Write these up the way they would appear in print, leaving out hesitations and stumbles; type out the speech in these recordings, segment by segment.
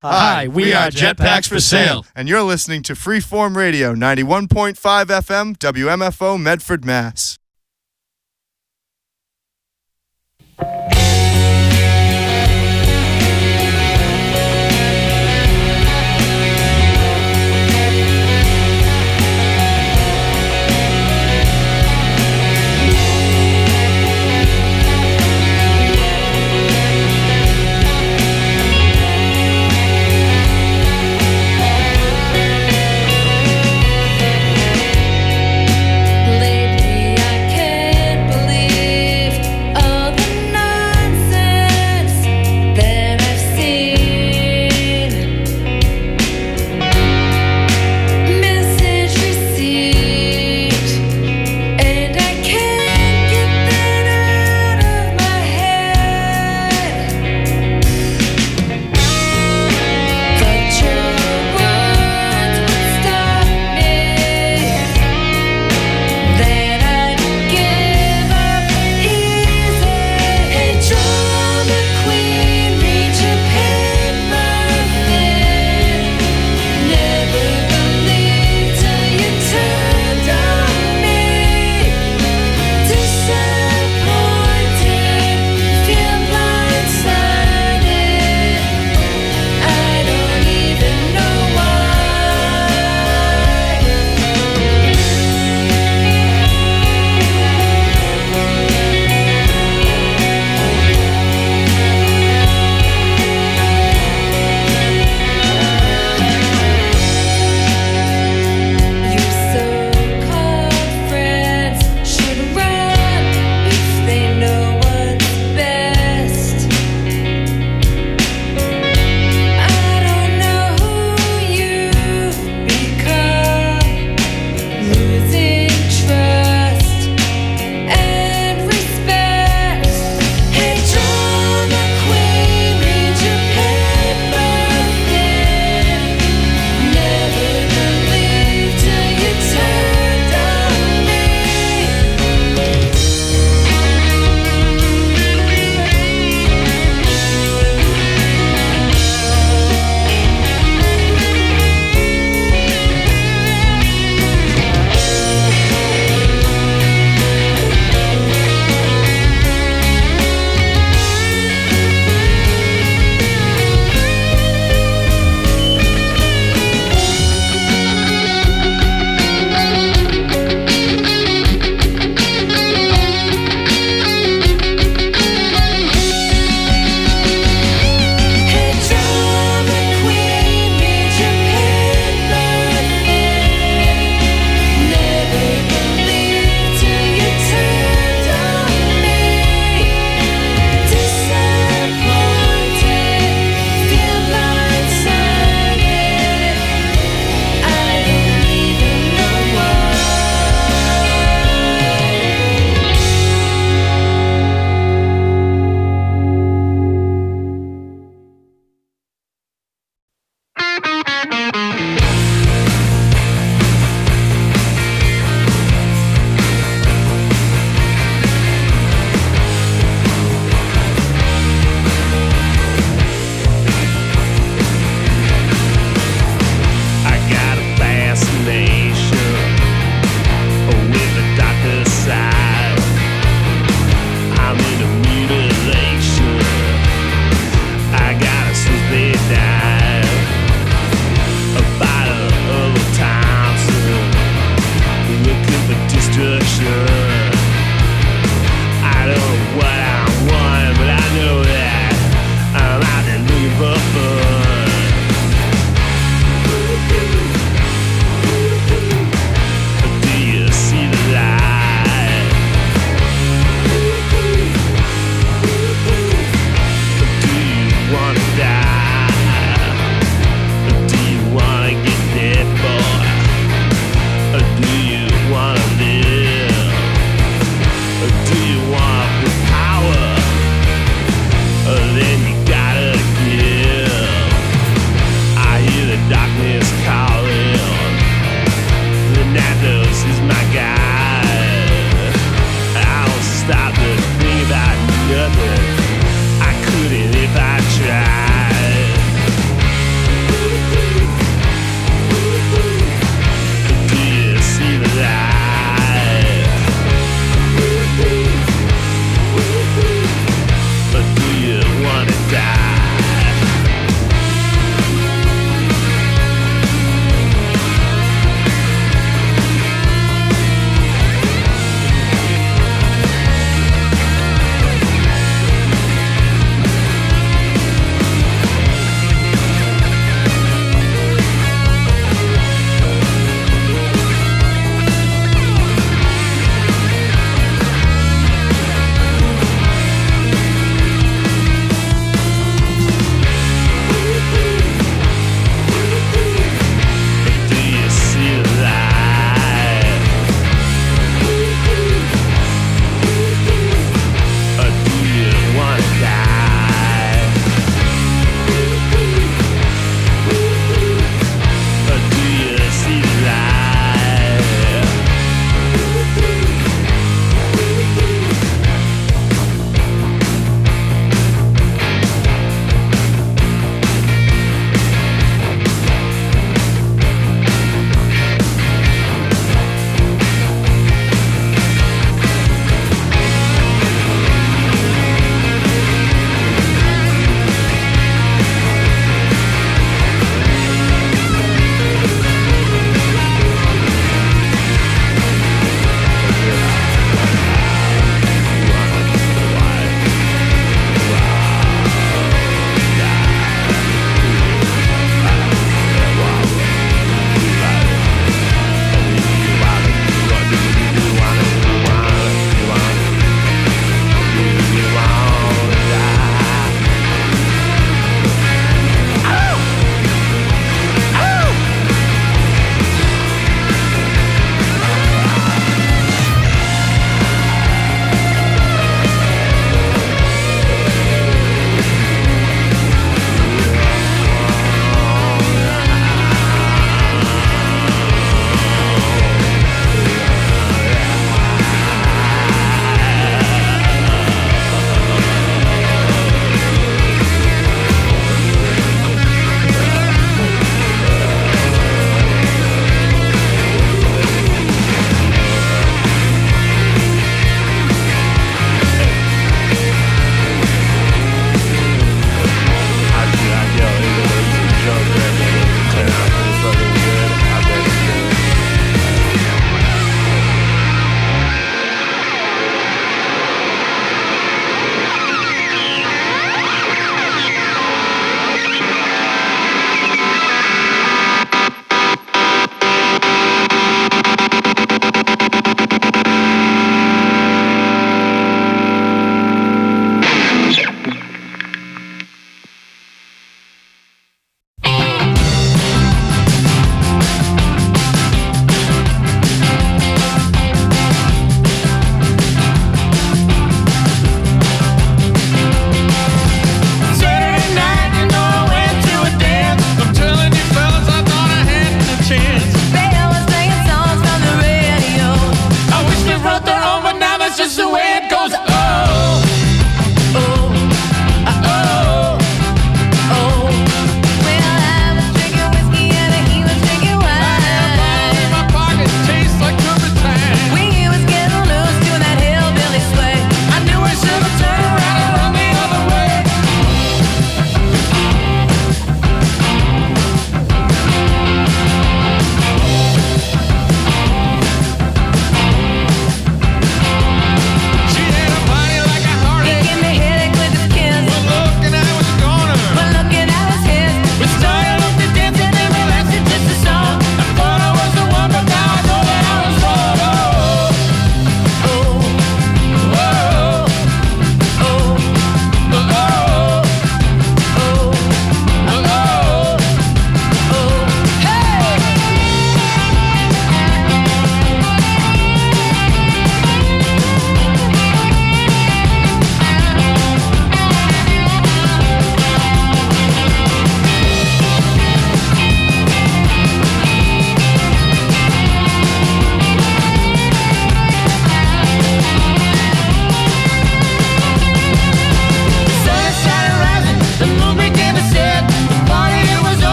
Hi, we are Jetpacks for Sale. And you're listening to Freeform Radio, 91.5 FM, WMFO, Medford, Mass. Lately I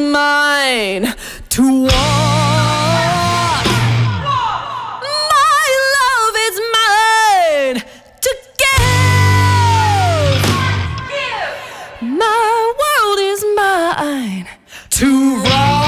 mine to walk. My love is mine to give. My world is mine to rock.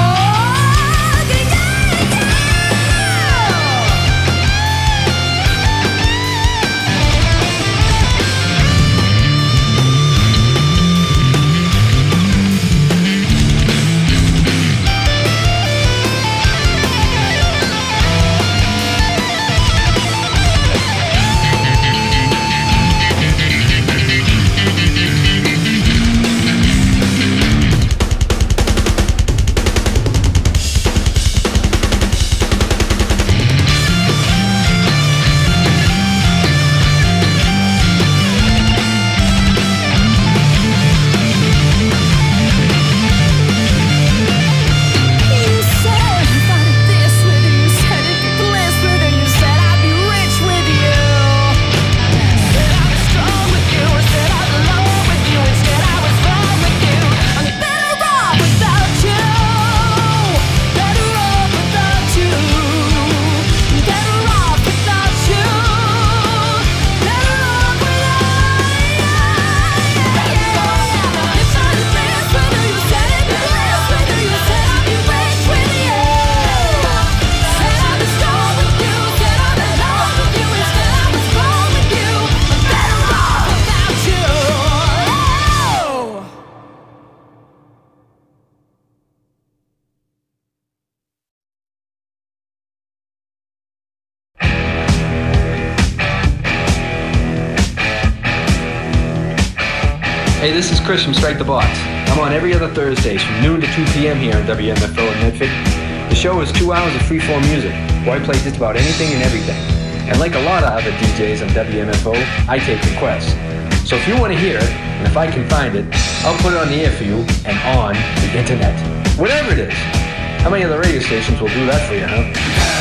Hey, this is Chris from Strike the Box. I'm on every other Thursdays from noon to 2 p.m. here on WMFO in Medford. The show is 2 hours of freeform music, where I play just about anything and everything. And like a lot of other DJs on WMFO, I take requests. So if you want to hear it, and if I can find it, I'll put it on the air for you and on the internet. Whatever it is. How many other radio stations will do that for you, huh?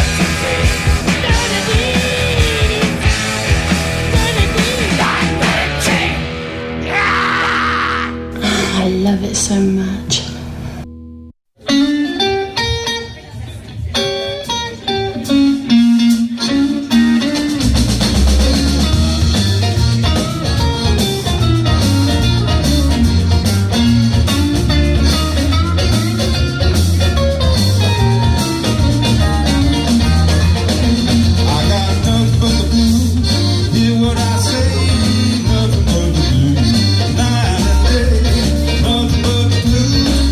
I love it so much. Nothing but the blues.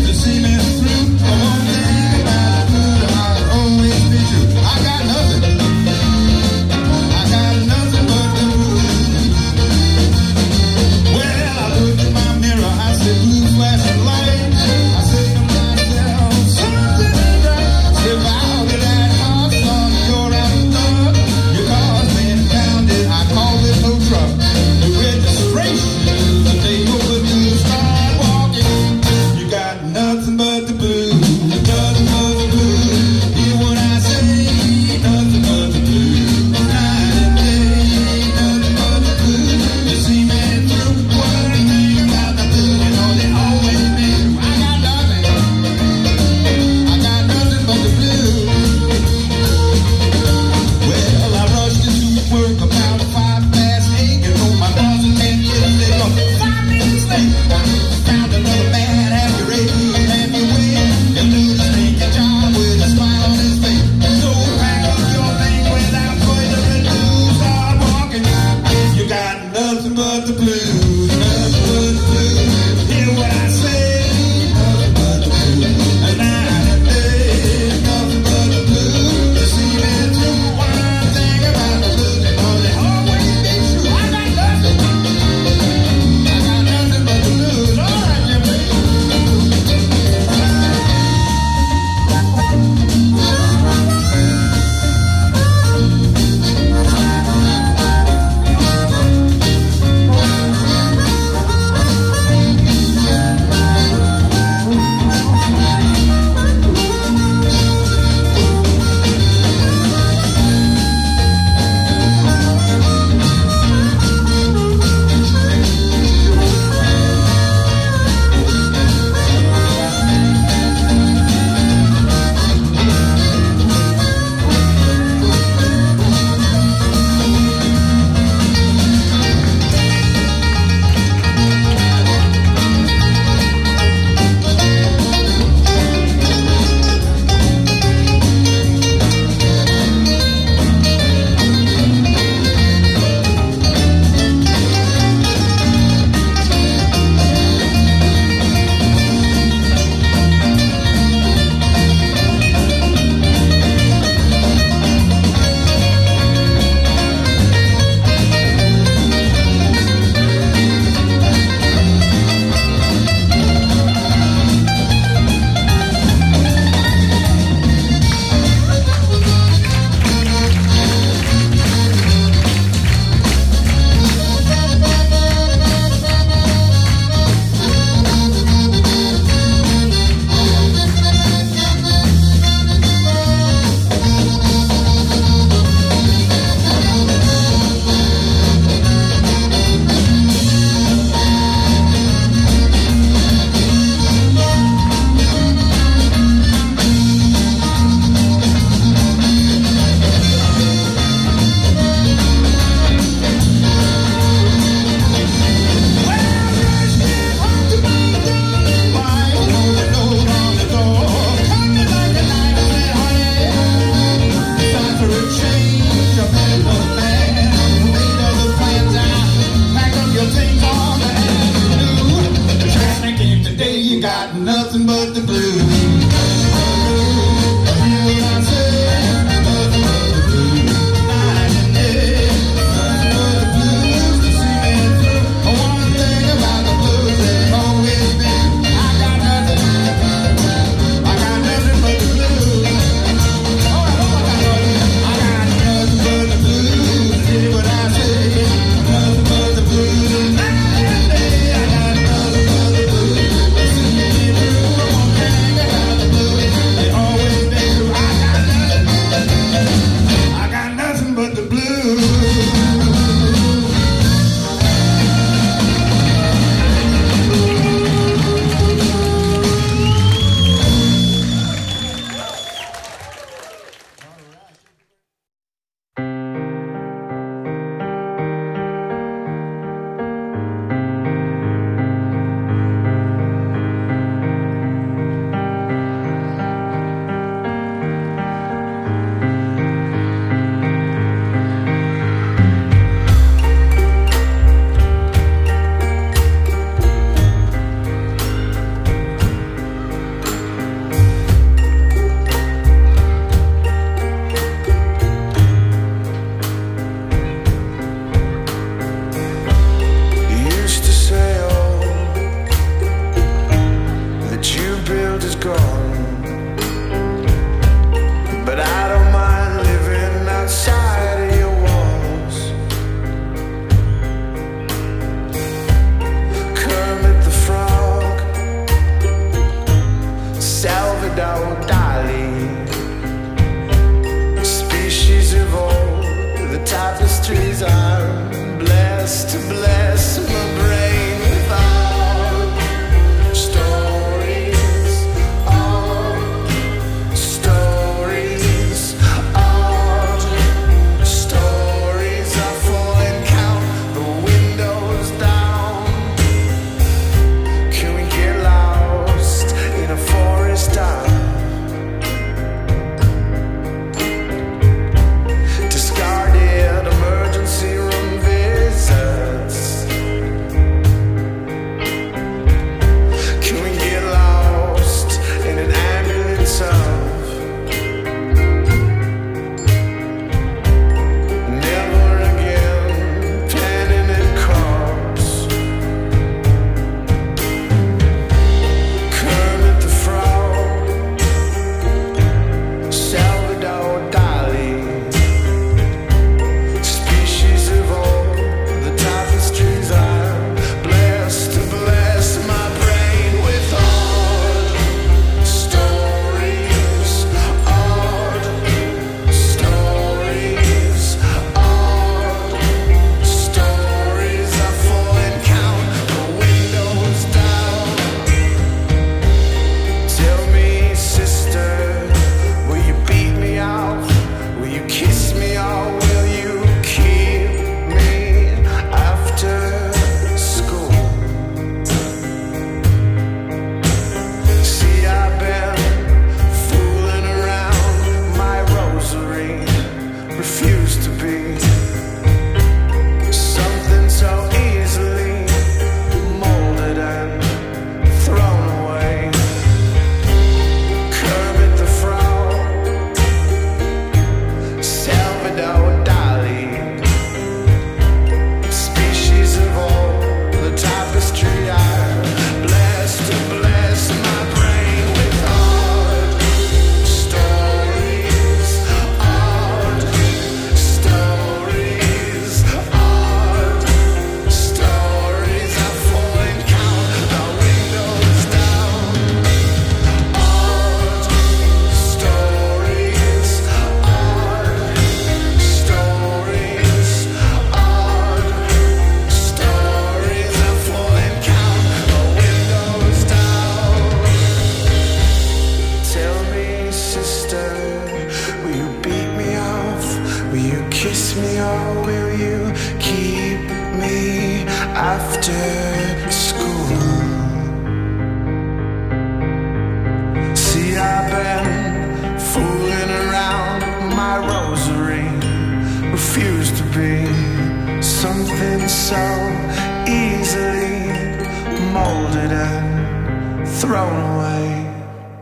molded and thrown away.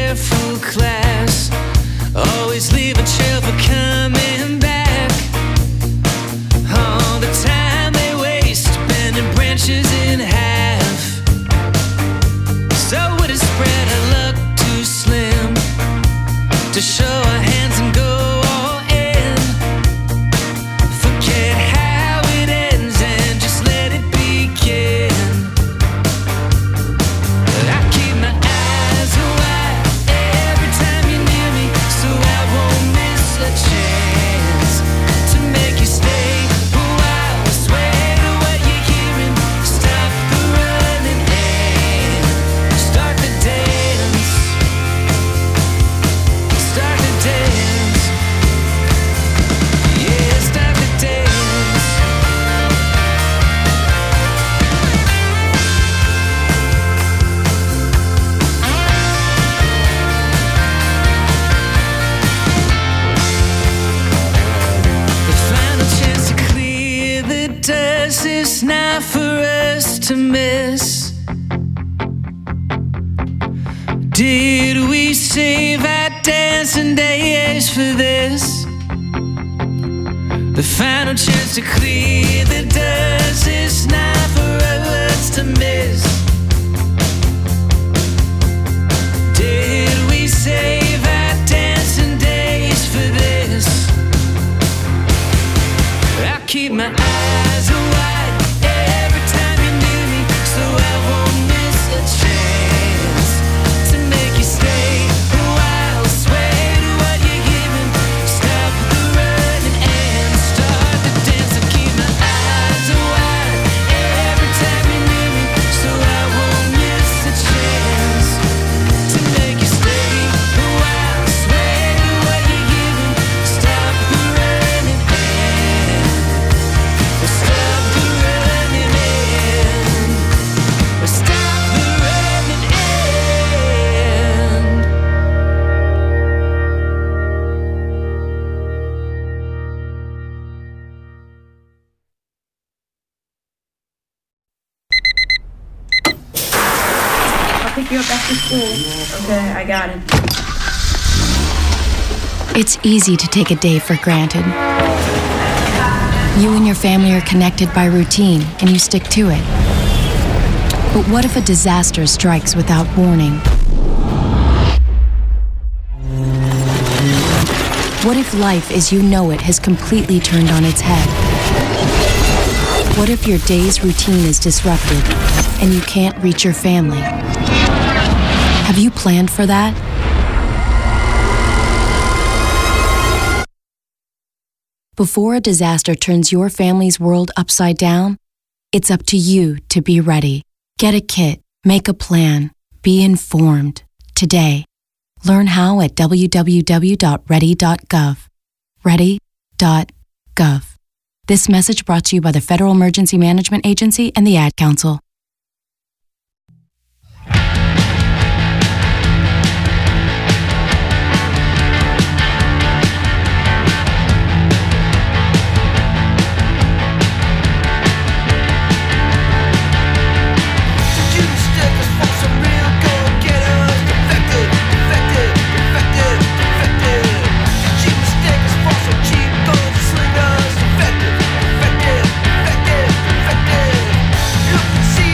careful class. Always leave a trail for coming back. All the time they waste bending branches in half. So would it spread our luck too slim to show our hands and go all in? Forget how it ends and just let it begin. I keep my eyes wide every time you're near me, so I won't miss a chance to make you stay a while. Sway to what you're hearing, stop the running and start the dance. Start the dance. Yeah, start the dance. The final chance to clear the dust is not for us to miss. Did we save our dancing days for this? The final chance to clear the dust is not for us to miss. Did we save our dancing days for this? I keep my eyes wide every time you're near me, so I won't miss a chance to make you stay a while. Sway to what you're giving, stop the running and start the dance. I keep my eyes wide every time you're near me, so I won't miss a chance to make you stay a while. Sway to what you're giving, stop the running and stop the running and stop the running and. I'll pick you up after school. Okay, I got it. It's easy to take a day for granted. You and your family are connected by routine, and you stick to it. But what if a disaster strikes without warning? What if life as you know it has completely turned on its head? What if your day's routine is disrupted and you can't reach your family? Have you planned for that? Before a disaster turns your family's world upside down, it's up to you to be ready. Get a kit, make a plan, be informed. Today, learn how at www.ready.gov. Ready.gov. This message brought to you by the Federal Emergency Management Agency and the Ad Council. See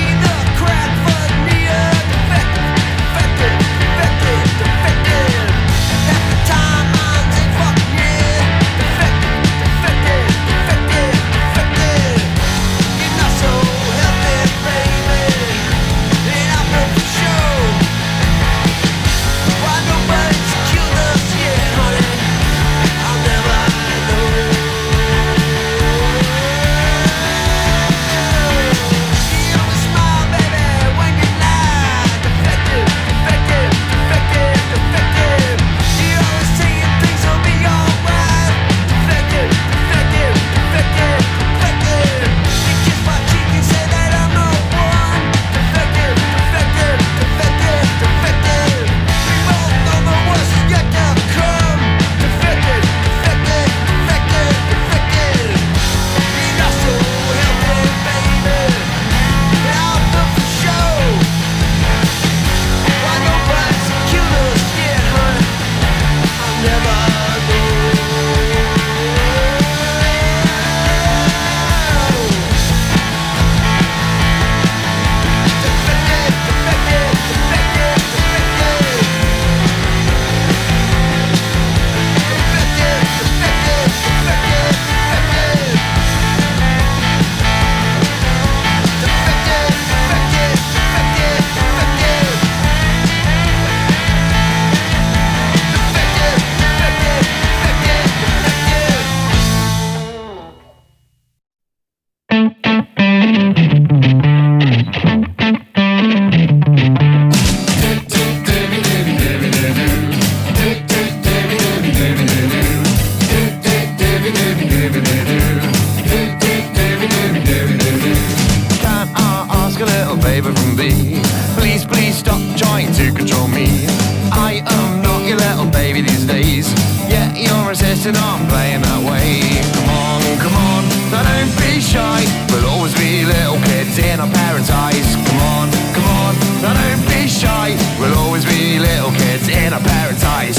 to not playing that way. Come on, don't be shy. We'll always be little kids in our parents' eyes. Come on, don't be shy. We'll always be little kids in our parents' eyes.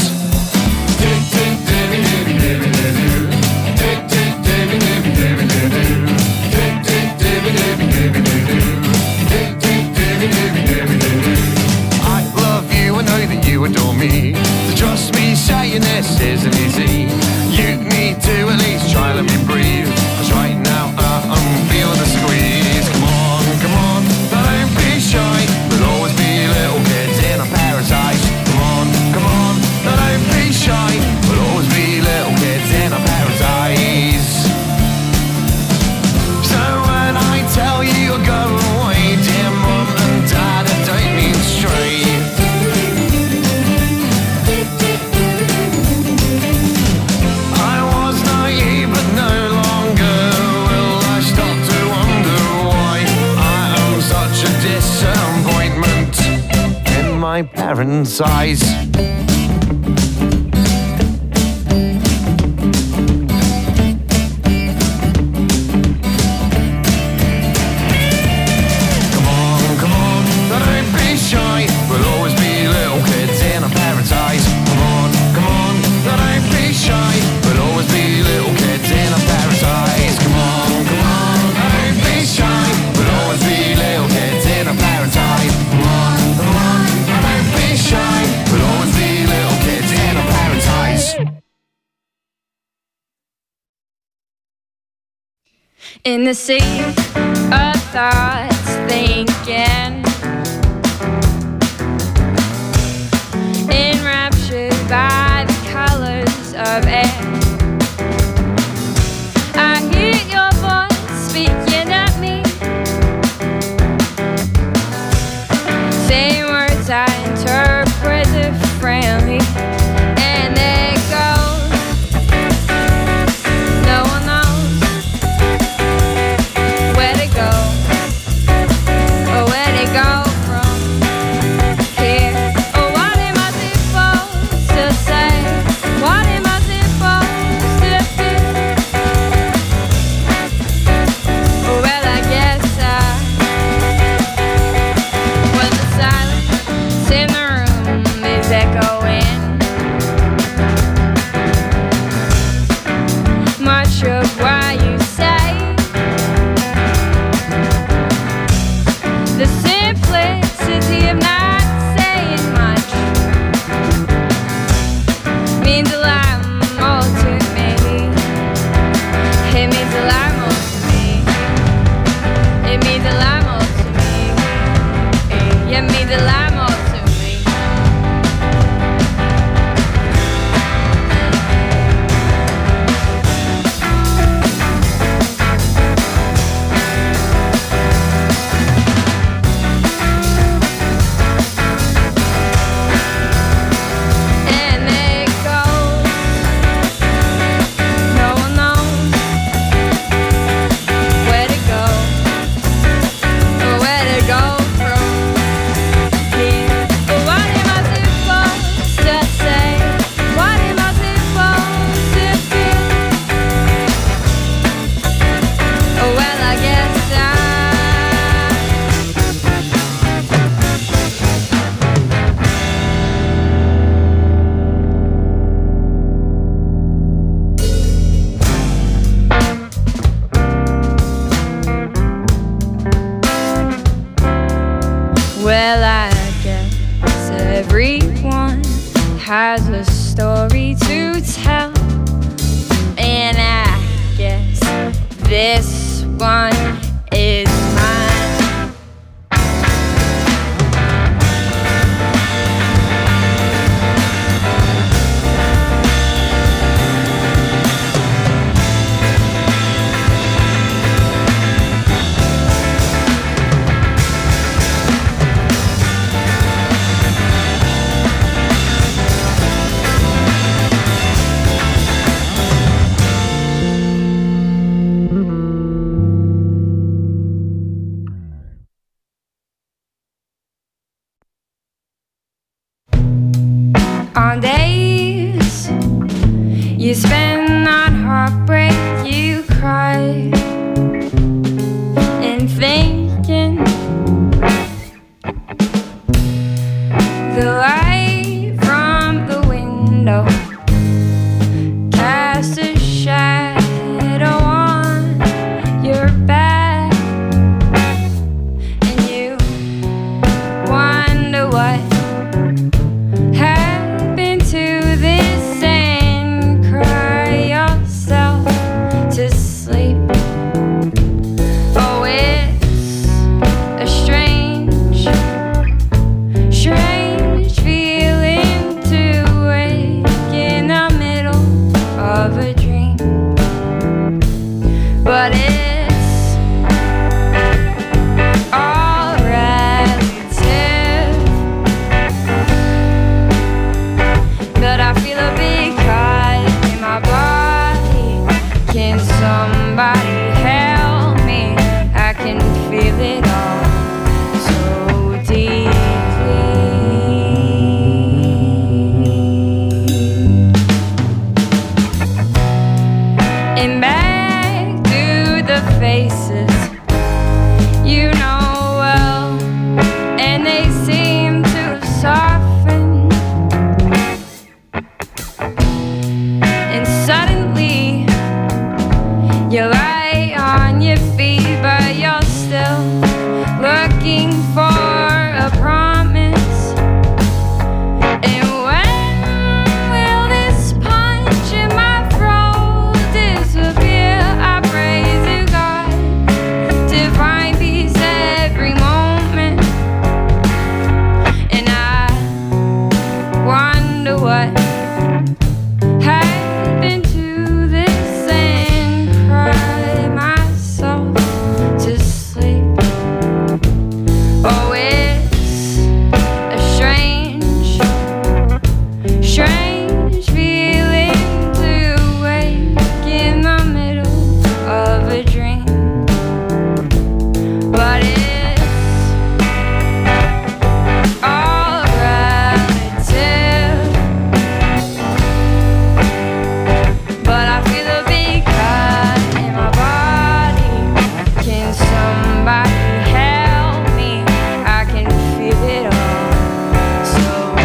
I love you, I know that you adore me. So trust me, saying this isn't easy. You need to at least try, let me breathe. 'Cause right now I'm feeling the squeeze. Come on, don't be shy. We'll always be little kids in our parents' eyes. Come on, don't be shy. We'll always be little kids in our parents' eyes. So when I tell you you're going away, dear mum and dad, I don't mean straight. I was naive but no longer will I stop to wonder why I am such a disappointment in my parents' eyes. Come on, don't be shy. We'll always be little kids in our parents' eyes. Come on, don't be shy. We'll always be little kids in our parents' eyes. Come on, don't be shy. We'll always be little kids in our parents' eyes. Come on, don't be shy. We'll always be little kids in our parents' eyes. In the sea of thoughts, thinking, enraptured by the colors of air. I hear your voice speaking at me, saying words I interpret differently, and it goes, no one knows where to go, or where to go from here. Or what am I supposed to say? What am I supposed to do? Well, I guess when the silence in the room is echoing, much of what you say, the simplicity of not saying much means a lot more to me. It means a lot more to me. It means a lot more to me. It means a lot more to me. And it goes, no one knows where to go, or where to go from here. But what am I supposed to say? What am I supposed to feel? Oh, well, I guess everyone has a story to tell, and I guess this one is mine. On days you spend what happened to this and cry myself to sleep. Oh, it's a strange feeling to wake in the middle of a dream. But it's all relative. But I feel a big cut in my body. Can somebody help me? I can feel it all so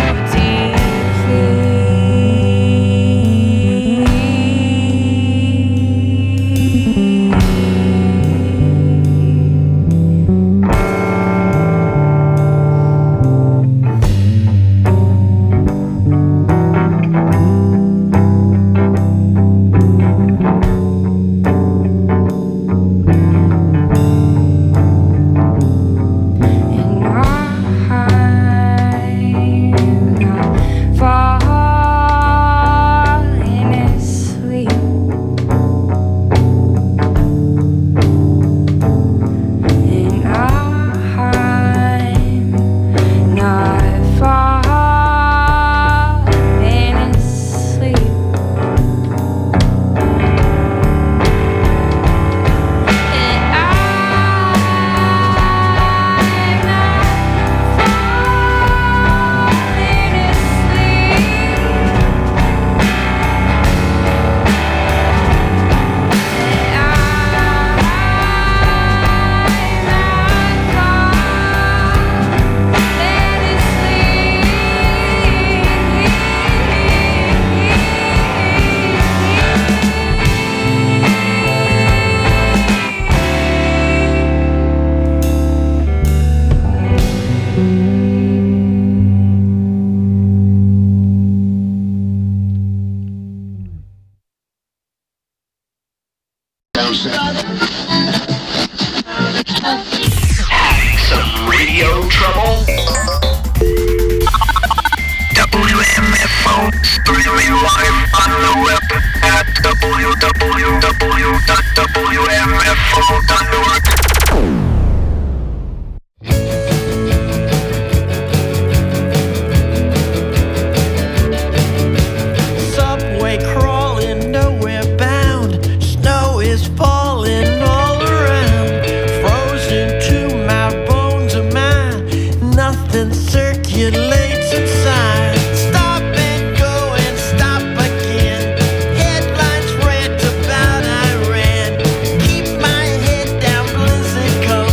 Some radio trouble? WMFO, streaming live on the web at www.wmfo.org. Subway crawling, nowhere bound. Snow is falling all around. Frozen to my bones of mine. Nothing circulates inside. Stop and go and stop again. Headlines rant about Iran. Keep my head down, blizzard cold.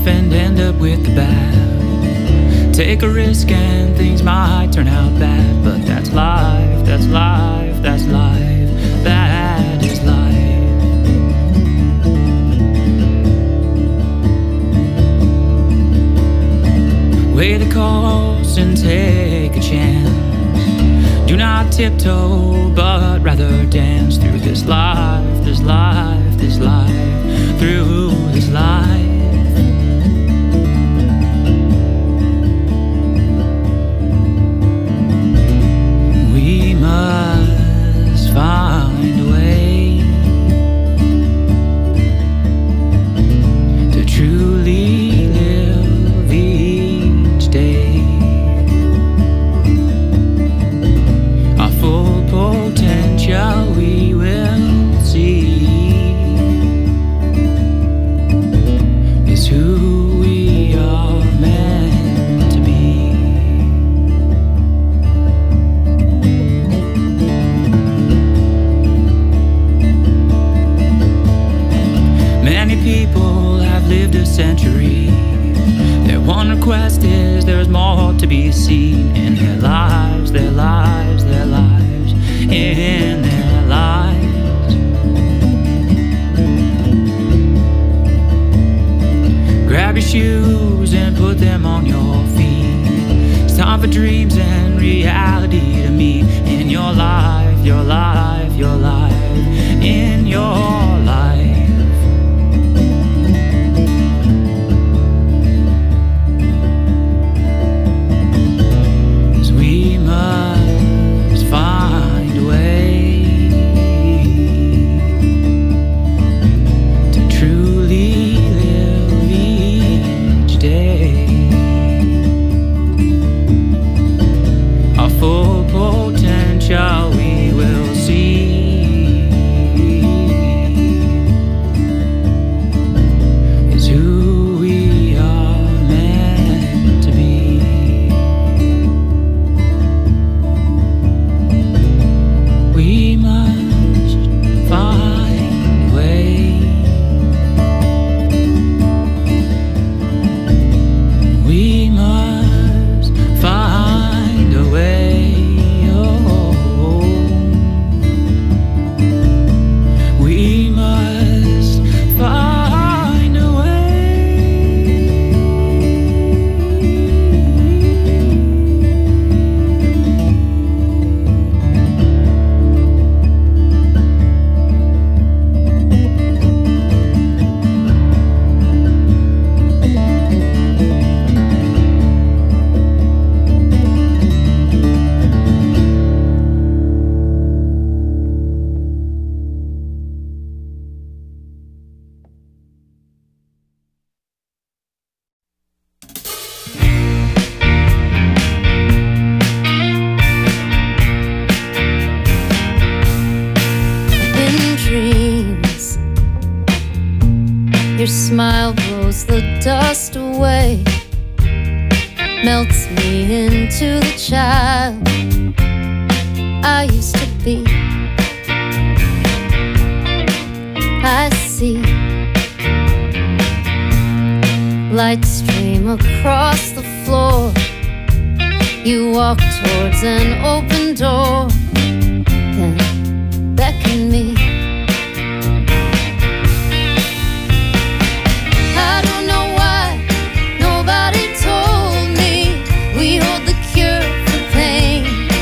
and end up with the bad. Take a risk and things might turn out bad, but that's life, that's life, that's life, that is life. Weigh the cost and take a chance. Do not tiptoe, but rather dance through this life, this life, this life, through this life. We must find a way to truly live each day. Our full potential we will see is who we are meant to be. Many people have lived a century. Their one request is there's more to be seen in their lives, their lives, their lives, in their lives. Grab your shoes and put them on your feet. It's time for dreams and reality to meet in your life, your life, your life, in your life. 'Cause we must find a way to truly live each day. Our full potential we will see is who we are meant to be. We must find a way. We must find a way. Oh, we must find a way. In dreams, your smile blows the dust away, melts me into the child I used to be. I see light stream across the floor. You walk towards an open door, then beckon me. I don't know why nobody told me we hold the cure for pain.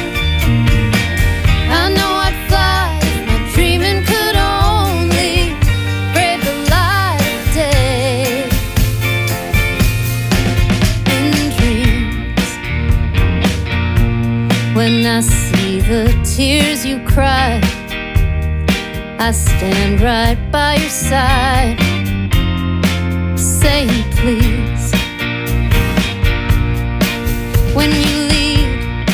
I know I'd fly if my dreaming could only brave the light of day. In dreams, when I see the tears you cry, I stand right by your side, saying please. When you lead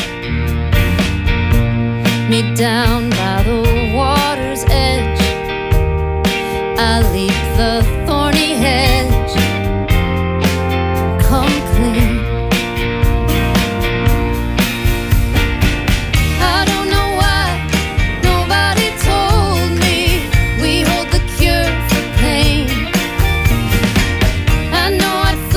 me down by the water's edge, I leap the thorny hedge, come clean. I don't know why nobody told me we hold the cure for pain. I know I'd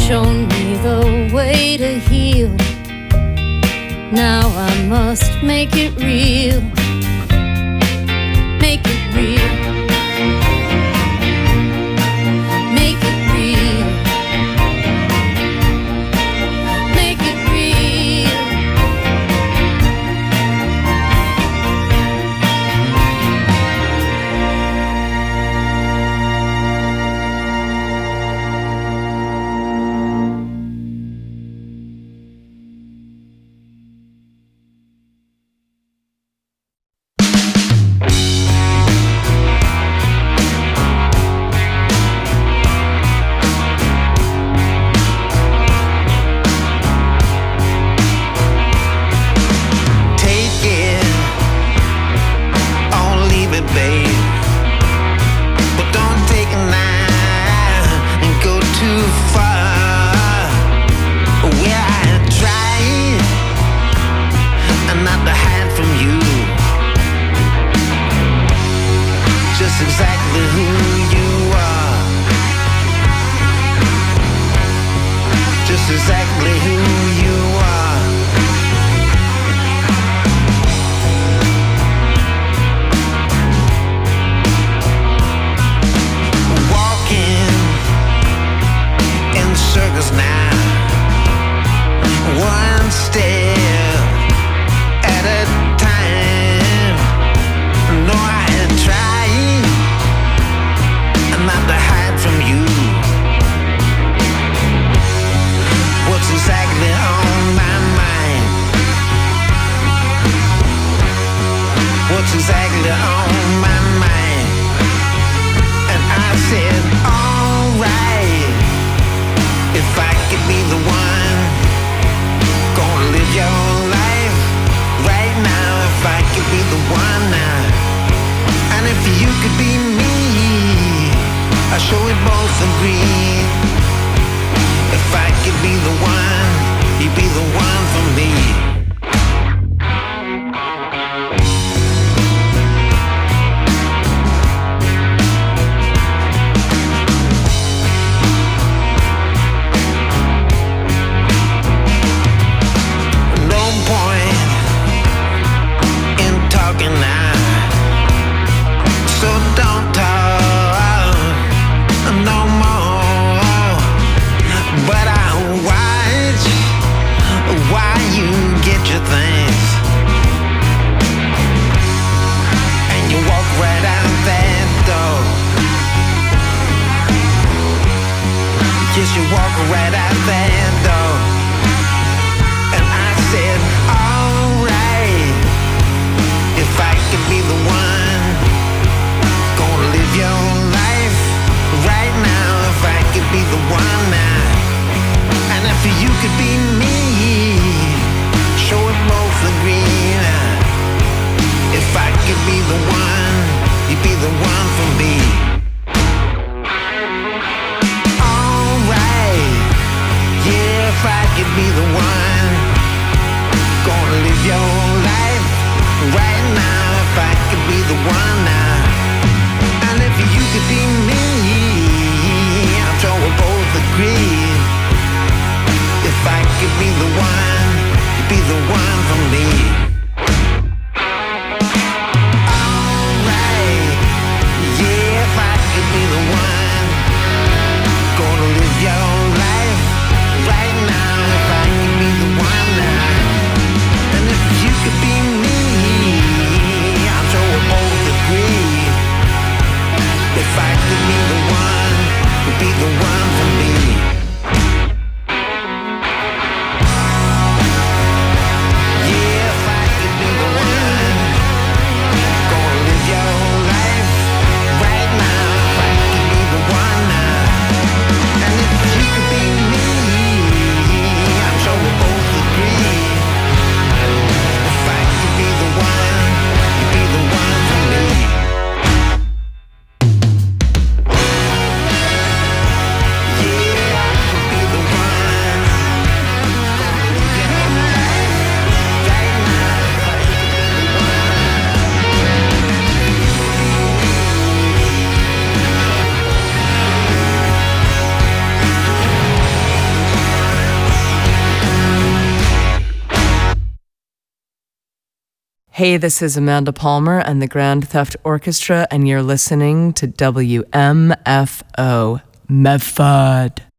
shown me the way to heal. Now I must make it real. Make it real. Make it real. Make it real. If I could be the Hey, this is Amanda Palmer and the Grand Theft Orchestra, and you're listening to WMFO Medford.